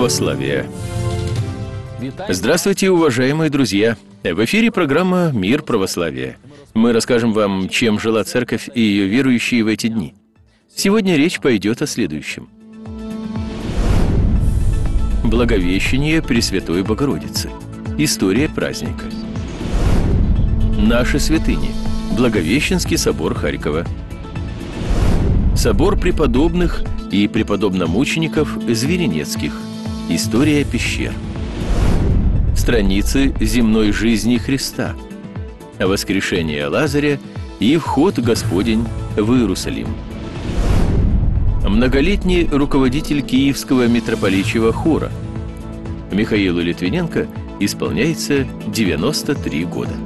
православия. Здравствуйте, уважаемые друзья! В эфире программа «Мир православия». Мы расскажем вам, чем жила церковь и ее верующие в эти дни. Сегодня речь пойдет о следующем. Благовещение Пресвятой Богородицы. История праздника. Наши святыни. Благовещенский собор Харькова. Собор преподобных и преподобномучеников Зверенецких. История пещер. Страницы земной жизни Христа. Воскрешение Лазаря и вход Господень в Иерусалим. Многолетний руководитель Киевского митрополичьего хора. Михаилу Литвиненко исполняется 93 года.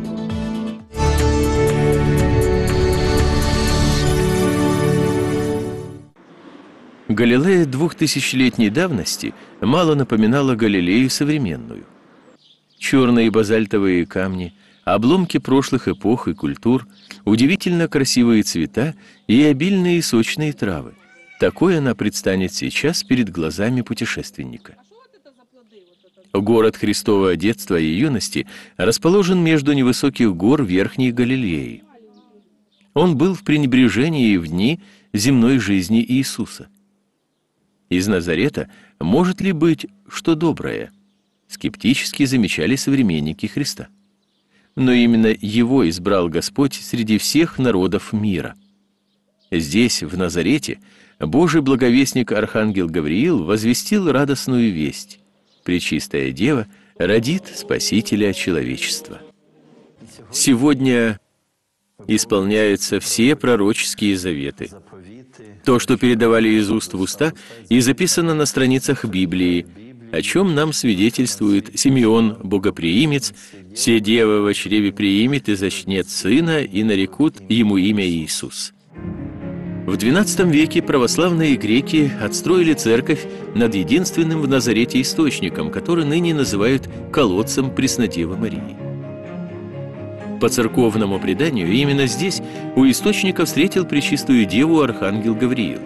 Галилея 2000-летней давности мало напоминала Галилею современную. Черные базальтовые камни, обломки прошлых эпох и культур, удивительно красивые цвета и обильные сочные травы. Такой она предстанет сейчас перед глазами путешественника. Город Христова детства и юности расположен между невысоких гор Верхней Галилеи. Он был в пренебрежении в дни земной жизни Иисуса. Из Назарета может ли быть что доброе? Скептически замечали современники Христа. Но именно его избрал Господь среди всех народов мира. Здесь, в Назарете, Божий благовестник Архангел Гавриил возвестил радостную весть: Пречистая Дева родит Спасителя человечества. Сегодня исполняются все пророческие заветы. То, что передавали из уст в уста, и записано на страницах Библии, о чем нам свидетельствует Симеон, богоприимец: «Се дева во чреве приимет и зачнет сына, и нарекут ему имя Иисус». В XII веке православные греки отстроили церковь над единственным в Назарете источником, который ныне называют колодцем Преснодевы Марии. По церковному преданию, именно здесь у источника встретил Пречистую Деву Архангел Гавриил.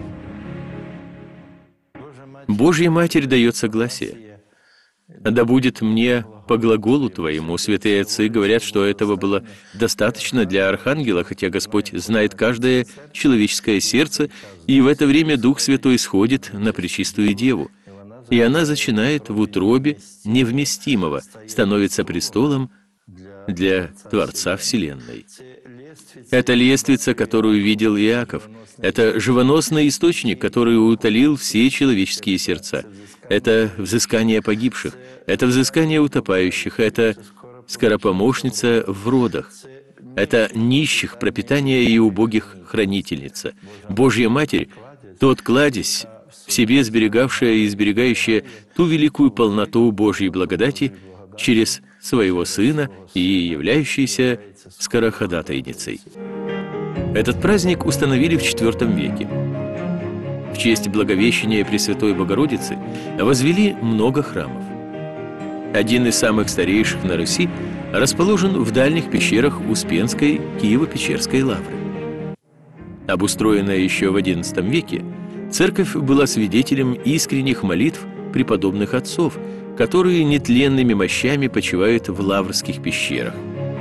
Божья Матерь дает согласие. «Да будет мне по глаголу Твоему». Святые отцы говорят, что этого было достаточно для Архангела, хотя Господь знает каждое человеческое сердце, и в это время Дух Святой сходит на Пречистую Деву, и она зачинает в утробе невместимого, становится престолом для Творца Вселенной. Это лествица, которую видел Иаков. Это живоносный источник, который утолил все человеческие сердца. Это взыскание погибших. Это взыскание утопающих. Это скоропомощница в родах. Это нищих пропитание и убогих хранительница. Божья Матерь — тот кладезь, в себе сберегавшая и сберегающая ту великую полноту Божьей благодати через своего Сына и являющейся скороходатайницей. Этот праздник установили в IV веке. В честь Благовещения Пресвятой Богородицы возвели много храмов. Один из самых старейших на Руси расположен в дальних пещерах Успенской Киево-Печерской лавры. Обустроенная еще в XI веке, церковь была свидетелем искренних молитв преподобных отцов, которые нетленными мощами почивают в лаврских пещерах.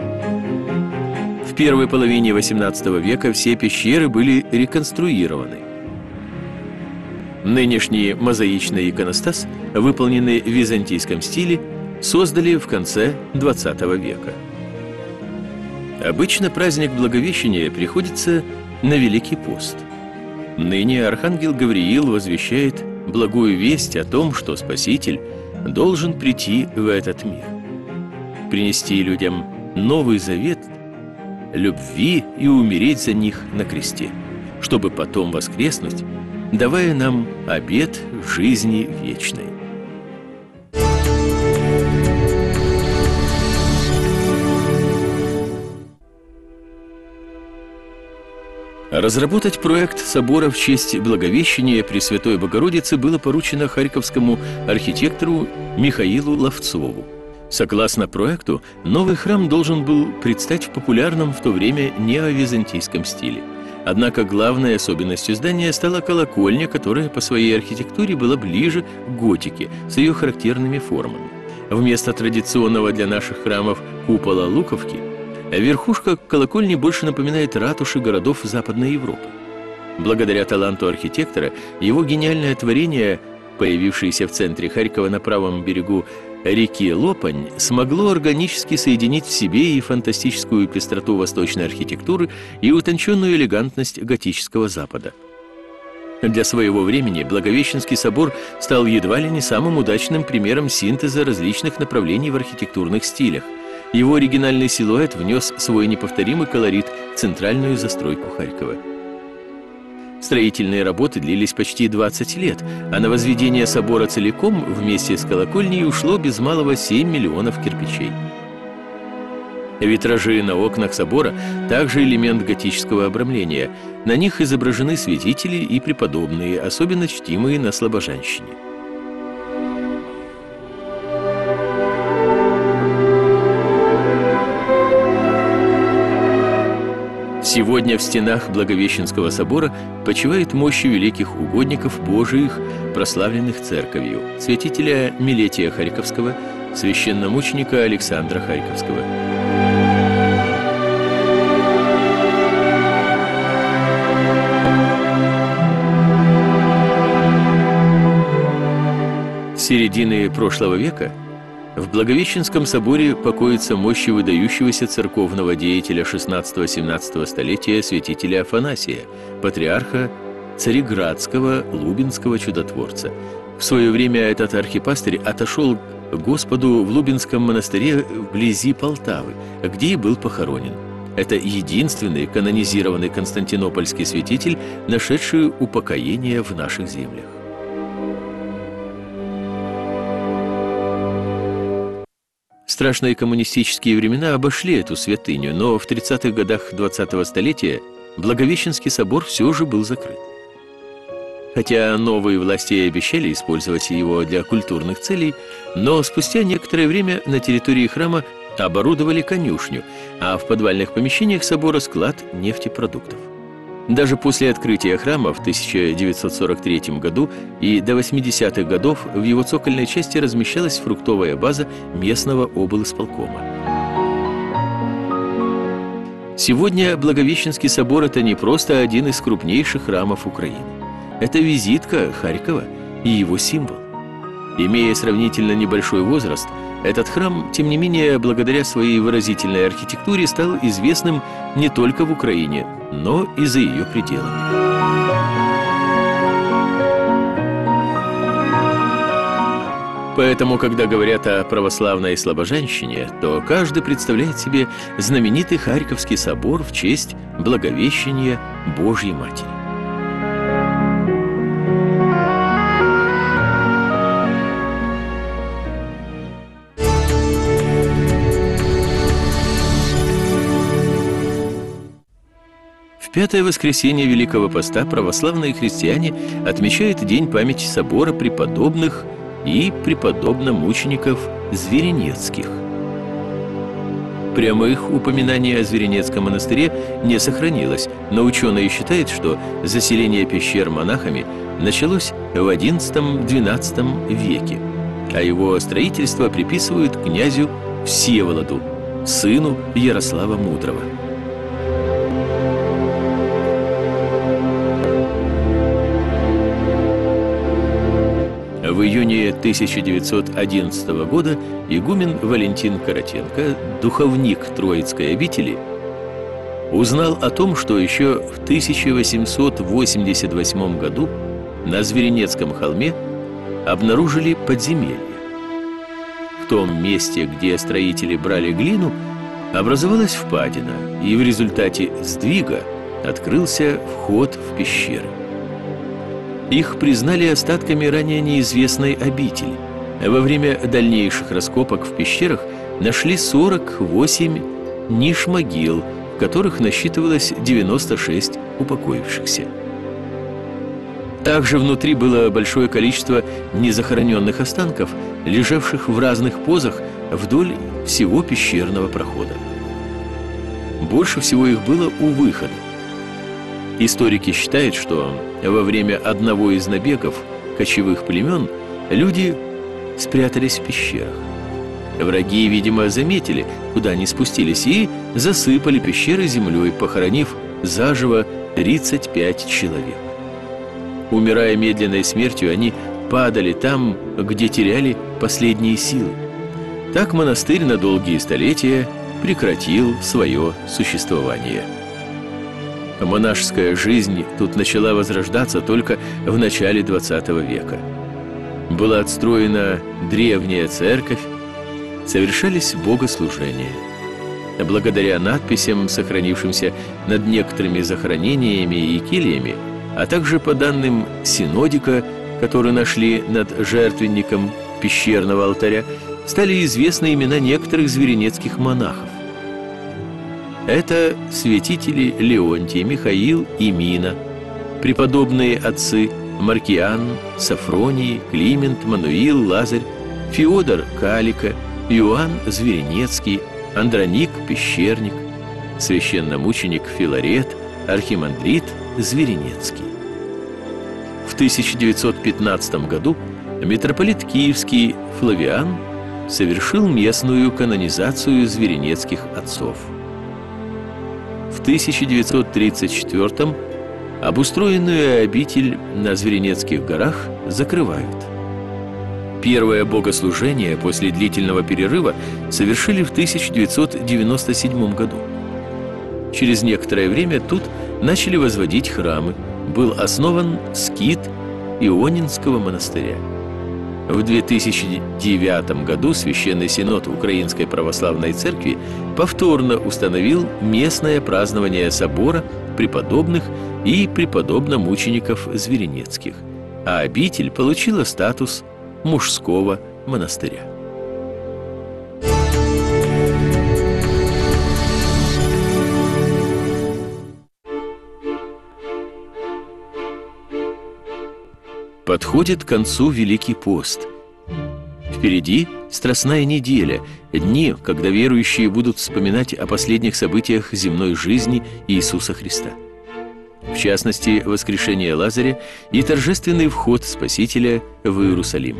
В первой половине XVIII века все пещеры были реконструированы. Нынешний мозаичный иконостас, выполненный в византийском стиле, создали в конце XX века. Обычно праздник Благовещения приходится на Великий пост. Ныне Архангел Гавриил возвещает благую весть о том, что Спаситель должен прийти в этот мир, принести людям новый завет любви и умереть за них на кресте, чтобы потом воскреснуть, давая нам обет жизни вечной. Разработать проект собора в честь Благовещения Пресвятой Богородицы было поручено харьковскому архитектору Михаилу Ловцову. Согласно проекту, новый храм должен был предстать в популярном в то время неовизантийском стиле. Однако главной особенностью здания стала колокольня, которая по своей архитектуре была ближе к готике с ее характерными формами. Вместо традиционного для наших храмов купола луковки, верхушка колокольни больше напоминает ратуши городов Западной Европы. Благодаря таланту архитектора, его гениальное творение, появившееся в центре Харькова на правом берегу реки Лопань, смогло органически соединить в себе и фантастическую пестроту восточной архитектуры, и утонченную элегантность готического Запада. Для своего времени Благовещенский собор стал едва ли не самым удачным примером синтеза различных направлений в архитектурных стилях. Его оригинальный силуэт внес свой неповторимый колорит в центральную застройку Харькова. Строительные работы длились почти 20 лет, а на возведение собора целиком вместе с колокольней ушло без малого 7 миллионов кирпичей. Витражи на окнах собора – также элемент готического обрамления. На них изображены святители и преподобные, особенно чтимые на Слобожанщине. Сегодня в стенах Благовещенского собора почивает мощи великих угодников Божиих, прославленных церковью, святителя Милетия Харьковского, священномученика Александра Харьковского. С середины прошлого века в Благовещенском соборе покоятся мощи выдающегося церковного деятеля XVI-XVII столетия святителя Афанасия, патриарха Цареградского Лубенского чудотворца. В свое время этот архипастырь отошел к Господу в Лубенском монастыре вблизи Полтавы, где и был похоронен. Это единственный канонизированный константинопольский святитель, нашедший упокоение в наших землях. Страшные коммунистические времена обошли эту святыню, но в 30-х годах 20-го столетия Благовещенский собор все же был закрыт. Хотя новые власти и обещали использовать его для культурных целей, но спустя некоторое время на территории храма оборудовали конюшню, а в подвальных помещениях собора склад нефтепродуктов. Даже после открытия храма в 1943 году и до 80-х годов в его цокольной части размещалась фруктовая база местного облисполкома. Сегодня Благовещенский собор – это не просто один из крупнейших храмов Украины. Это визитка Харькова и его символ. Имея сравнительно небольшой возраст, этот храм, тем не менее, благодаря своей выразительной архитектуре, стал известным не только в Украине, но и за ее пределами. Поэтому, когда говорят о православной Слобожанщине, то каждый представляет себе знаменитый Харьковский собор в честь Благовещения Божьей Матери. В пятое воскресенье Великого Поста православные христиане отмечают День памяти собора преподобных и преподобномучеников Зверенецких. Прямых упоминаний о Зверенецком монастыре не сохранилось, но ученые считают, что заселение пещер монахами началось в XI-XII веке, а его строительство приписывают князю Всеволоду, сыну Ярослава Мудрого. В июне 1911 года игумен Валентин Коротенко, духовник Троицкой обители, узнал о том, что еще в 1888 году на Зверенецком холме обнаружили подземелье. В том месте, где строители брали глину, образовалась впадина, и в результате сдвига открылся вход в пещеры. Их признали остатками ранее неизвестной обители. Во время дальнейших раскопок в пещерах нашли 48 ниш-могил, в которых насчитывалось 96 упокоившихся. Также внутри было большое количество незахороненных останков, лежавших в разных позах вдоль всего пещерного прохода. Больше всего их было у выхода. Историки считают, что во время одного из набегов кочевых племен люди спрятались в пещерах. Враги, видимо, заметили, куда они спустились, и засыпали пещеры землей, похоронив заживо 35 человек. Умирая медленной смертью, они падали там, где теряли последние силы. Так монастырь на долгие столетия прекратил свое существование. Монашеская жизнь тут начала возрождаться только в начале XX века. Была отстроена древняя церковь, совершались богослужения. Благодаря надписям, сохранившимся над некоторыми захоронениями и кельями, а также по данным синодика, который нашли над жертвенником пещерного алтаря, стали известны имена некоторых зверинецких монахов. Это святители Леонтий, Михаил и Мина, преподобные отцы Маркиан, Сафроний, Климент, Мануил, Лазарь, Феодор Калика, Иоанн Зверинецкий, Андроник Пещерник, священномученик Филарет, архимандрит Зверинецкий. В 1915 году митрополит Киевский Флавиан совершил местную канонизацию зверинецких отцов. В 1934 обустроенную обитель на Зверинецких горах закрывают. Первое богослужение после длительного перерыва совершили в 1997 году. Через некоторое время тут начали возводить храмы. Был основан скит Ионинского монастыря. В 2009 году Священный Синод Украинской Православной Церкви повторно установил местное празднование собора преподобных и преподобно-мучеников Зверинецких, а обитель получила статус мужского монастыря. Подходит к концу Великий пост. Впереди Страстная неделя, дни, когда верующие будут вспоминать о последних событиях земной жизни Иисуса Христа. В частности, воскрешение Лазаря и торжественный вход Спасителя в Иерусалим.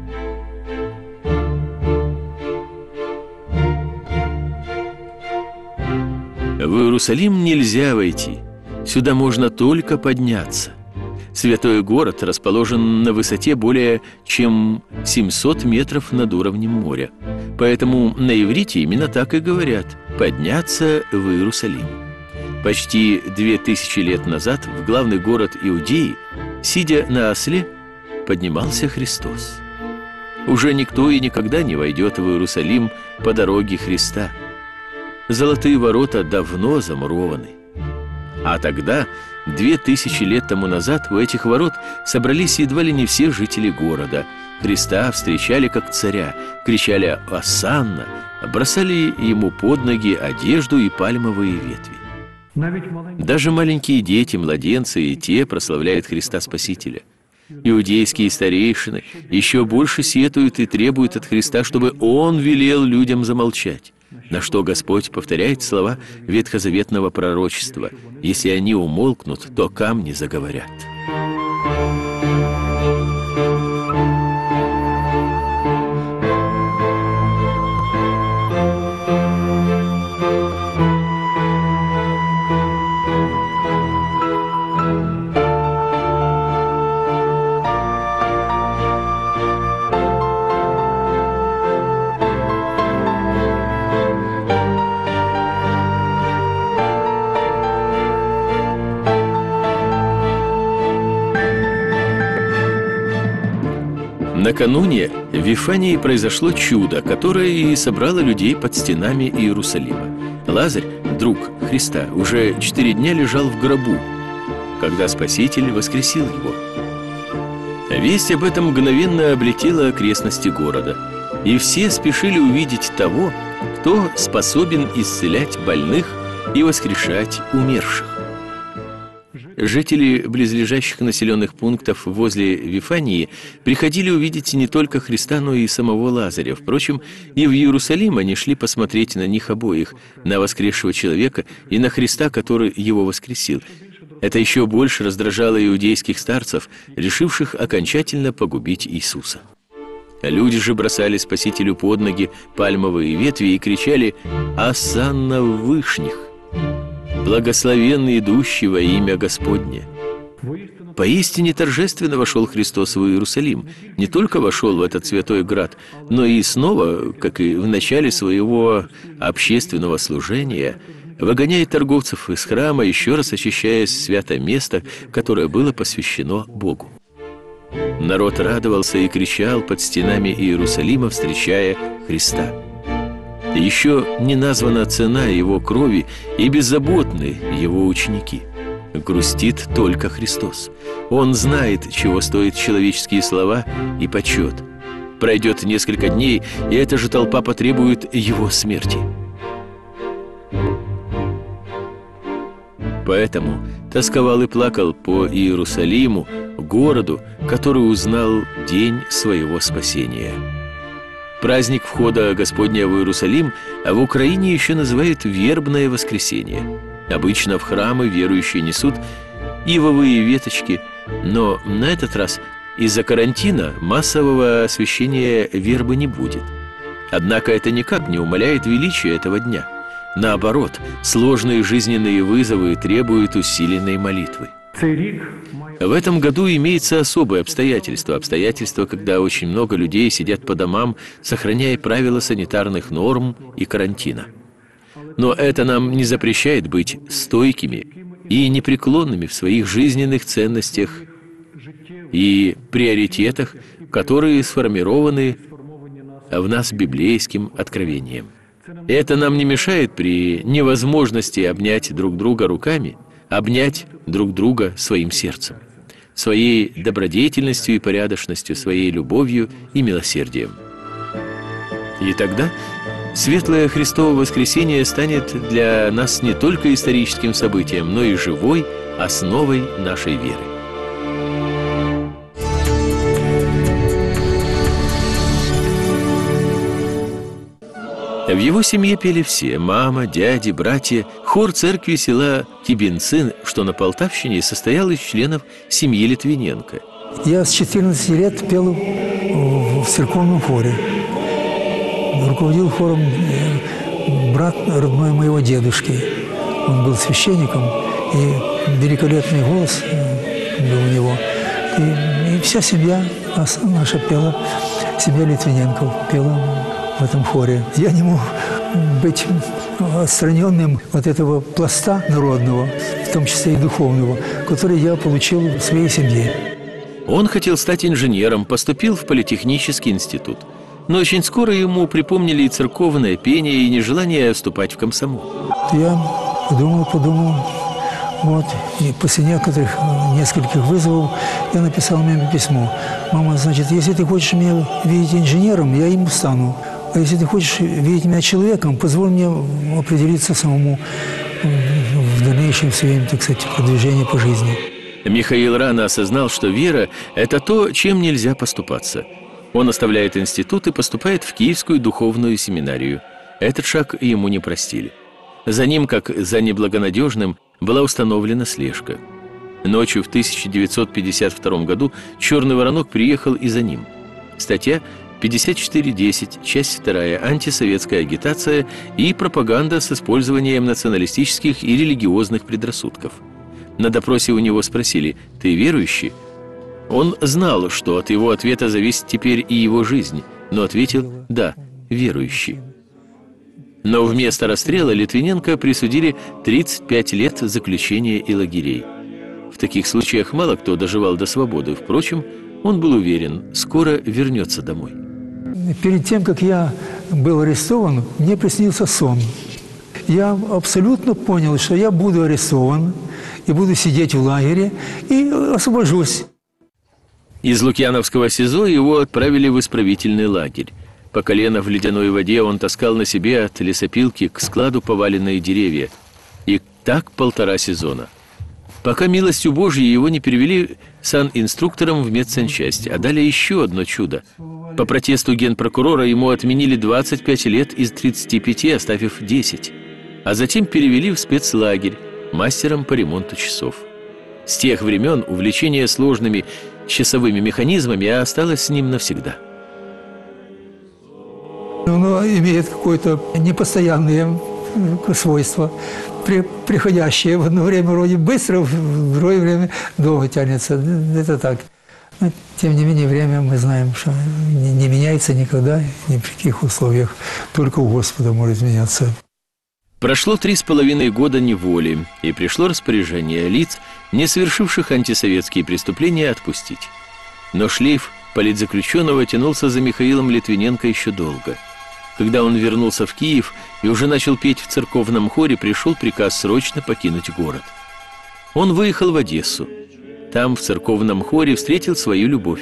В Иерусалим нельзя войти, сюда можно только подняться. Святой город расположен на высоте более чем 700 метров над уровнем моря. Поэтому на иврите именно так и говорят – «подняться в Иерусалим». Почти 2000 лет назад в главный город Иудеи, сидя на осле, поднимался Христос. Уже никто и никогда не войдет в Иерусалим по дороге Христа. Золотые ворота давно замурованы. А тогда, 2000 лет тому назад, у этих ворот собрались едва ли не все жители города. Христа встречали как царя, кричали «Осанна», бросали ему под ноги одежду и пальмовые ветви. Даже маленькие дети, младенцы, и те прославляют Христа Спасителя. Иудейские старейшины еще больше сетуют и требуют от Христа, чтобы Он велел людям замолчать. На что Господь повторяет слова ветхозаветного пророчества: «Если они умолкнут, то камни заговорят». Накануне в Вифании произошло чудо, которое и собрало людей под стенами Иерусалима. Лазарь, друг Христа, уже 4 дня лежал в гробу, когда Спаситель воскресил его. Весть об этом мгновенно облетела окрестности города, и все спешили увидеть того, кто способен исцелять больных и воскрешать умерших. Жители близлежащих населенных пунктов возле Вифании приходили увидеть не только Христа, но и самого Лазаря. Впрочем, и в Иерусалим они шли посмотреть на них обоих, на воскресшего человека и на Христа, который его воскресил. Это еще больше раздражало иудейских старцев, решивших окончательно погубить Иисуса. Люди же бросали Спасителю под ноги пальмовые ветви и кричали «Осанна в вышних! Благословенный идущий во имя Господне!» Поистине торжественно вошел Христос в Иерусалим. Не только вошел в этот святой град, но и снова, как и в начале своего общественного служения, выгоняет торговцев из храма, еще раз очищая святое место, которое было посвящено Богу. Народ радовался и кричал под стенами Иерусалима, встречая Христа. Еще не названа цена его крови, и беззаботны его ученики. Грустит только Христос. Он знает, чего стоят человеческие слова и почет. Пройдет несколько дней, и эта же толпа потребует его смерти. Поэтому тосковал и плакал по Иерусалиму, городу, который узнал день своего спасения. Праздник входа Господня в Иерусалим в Украине еще называют «Вербное воскресенье». Обычно в храмы верующие несут ивовые веточки, но на этот раз из-за карантина массового освящения вербы не будет. Однако это никак не умаляет величия этого дня. Наоборот, сложные жизненные вызовы требуют усиленной молитвы. В этом году имеется особое обстоятельство, когда очень много людей сидят по домам, сохраняя правила санитарных норм и карантина. Но это нам не запрещает быть стойкими и непреклонными в своих жизненных ценностях и приоритетах, которые сформированы в нас библейским откровением. Это нам не мешает при невозможности обнять друг друга руками, обнять друг друга своим сердцем, своей добродетельностью и порядочностью, своей любовью и милосердием. И тогда светлое Христово воскресение станет для нас не только историческим событием, но и живой основой нашей веры. В его семье пели все – мама, дяди, братья. Хор церкви села Тибинцин, что на Полтавщине, состоял из членов семьи Литвиненко. Я с 14 лет пел в церковном хоре. Руководил хором брат родной моего дедушки. Он был священником, и великолепный голос был у него. И вся семья наша пела, семья Литвиненков пела в этом хоре. Я не мог быть отстраненным от этого пласта народного, в том числе и духовного, который я получил в своей семье. Он хотел стать инженером, поступил в политехнический институт. Но очень скоро ему припомнили и церковное пение, и нежелание вступать в комсомол. Я подумал, вот, и после нескольких вызовов я написал маме письмо. Мама, значит, если ты хочешь меня видеть инженером, я им стану. А если ты хочешь видеть меня человеком, позволь мне определиться самому в дальнейшем своем, так сказать, продвижении по жизни. Михаил рано осознал, что вера – это то, чем нельзя поступаться. Он оставляет институт и поступает в Киевскую духовную семинарию. Этот шаг ему не простили. За ним, как за неблагонадежным, была установлена слежка. Ночью в 1952 году «Черный воронок» приехал и за ним. Статья 54.10, часть 2, антисоветская агитация и пропаганда с использованием националистических и религиозных предрассудков. На допросе у него спросили: «Ты верующий?» Он знал, что от его ответа зависит теперь и его жизнь, но ответил: «Да, верующий». Но вместо расстрела Литвиненко присудили 35 лет заключения и лагерей. В таких случаях мало кто доживал до свободы. Впрочем, он был уверен, скоро вернется домой. Перед тем, как я был арестован, мне приснился сон. Я абсолютно понял, что я буду арестован и буду сидеть в лагере и освобожусь. Из Лукьяновского СИЗО его отправили в исправительный лагерь. По колено в ледяной воде он таскал на себе от лесопилки к складу поваленные деревья. И так 1,5 сезона. Пока милостью Божьей его не перевели санинструктором в медсанчасть, а дали еще одно чудо. По протесту генпрокурора ему отменили 25 лет из 35, оставив 10. А затем перевели в спецлагерь мастером по ремонту часов. С тех времен увлечение сложными часовыми механизмами осталось с ним навсегда. Оно имеет какое-то непостоянное свойство, приходящее. В одно время вроде быстро, в другое время долго тянется. Это так. Но, тем не менее, время, мы знаем, что не меняется никогда, ни при каких условиях. Только у Господа может меняться. Прошло 3,5 года неволи, и пришло распоряжение лиц, не совершивших антисоветские преступления, отпустить. Но шлейф политзаключенного тянулся за Михаилом Литвиненко еще долго. Когда он вернулся в Киев и уже начал петь в церковном хоре, пришел приказ срочно покинуть город. Он выехал в Одессу. Там, в церковном хоре, встретил свою любовь.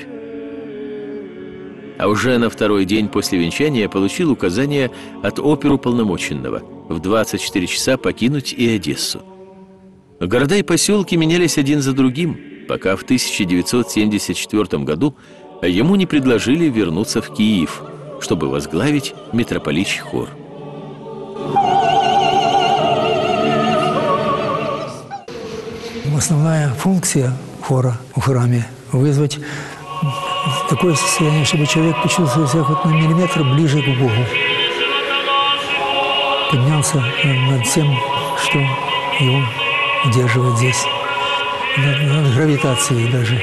А уже на второй день после венчания получил указание от оперуполномоченного в 24 часа покинуть и Одессу. Города и поселки менялись один за другим, пока в 1974 году ему не предложили вернуться в Киев, чтобы возглавить митрополичий хор. Основная функция хора в храме – вызвать такое состояние, чтобы человек почувствовал себя хоть на миллиметр ближе к Богу. Поднялся над тем, что его удерживает здесь, над гравитацией даже.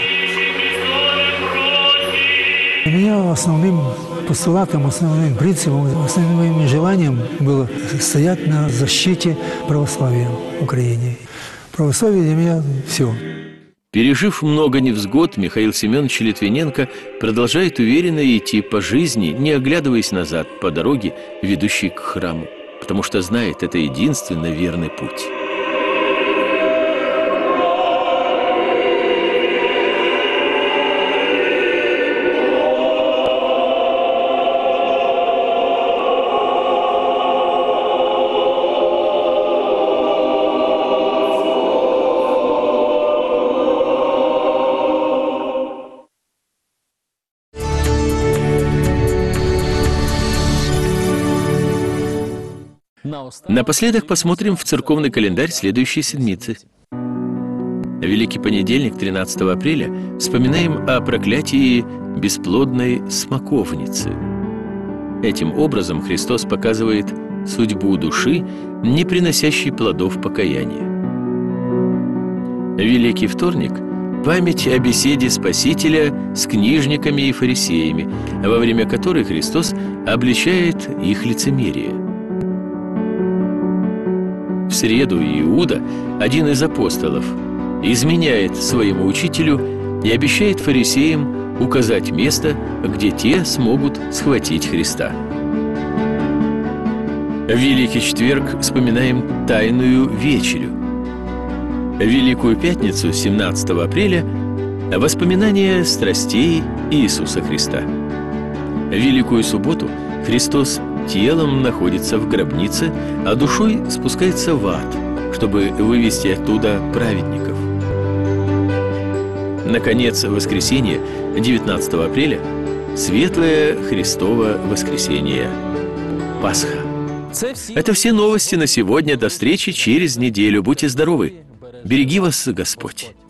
Для меня основным постулатом, основным принципом, основным моим желанием было стоять на защите православия в Украине. Православие для меня – все. Пережив много невзгод, Михаил Семенович Литвиненко продолжает уверенно идти по жизни, не оглядываясь назад по дороге, ведущей к храму, потому что знает, это единственно верный путь. Напоследок посмотрим в церковный календарь следующей седмицы. Великий понедельник, 13 апреля, вспоминаем о проклятии бесплодной смоковницы. Этим образом Христос показывает судьбу души, не приносящей плодов покаяния. Великий вторник – память о беседе Спасителя с книжниками и фарисеями, во время которой Христос обличает их лицемерие. В среду Иуда, один из апостолов, изменяет своему учителю и обещает фарисеям указать место, где те смогут схватить Христа. В Великий четверг вспоминаем Тайную вечерю. В Великую пятницу, 17 апреля, воспоминания страстей Иисуса Христа. В Великую субботу Христос телом находится в гробнице, а душой спускается в ад, чтобы вывести оттуда праведников. Наконец, в воскресенье, 19 апреля, Светлое Христово воскресенье, Пасха. Это все новости на сегодня. До встречи через неделю. Будьте здоровы. Береги вас Господь.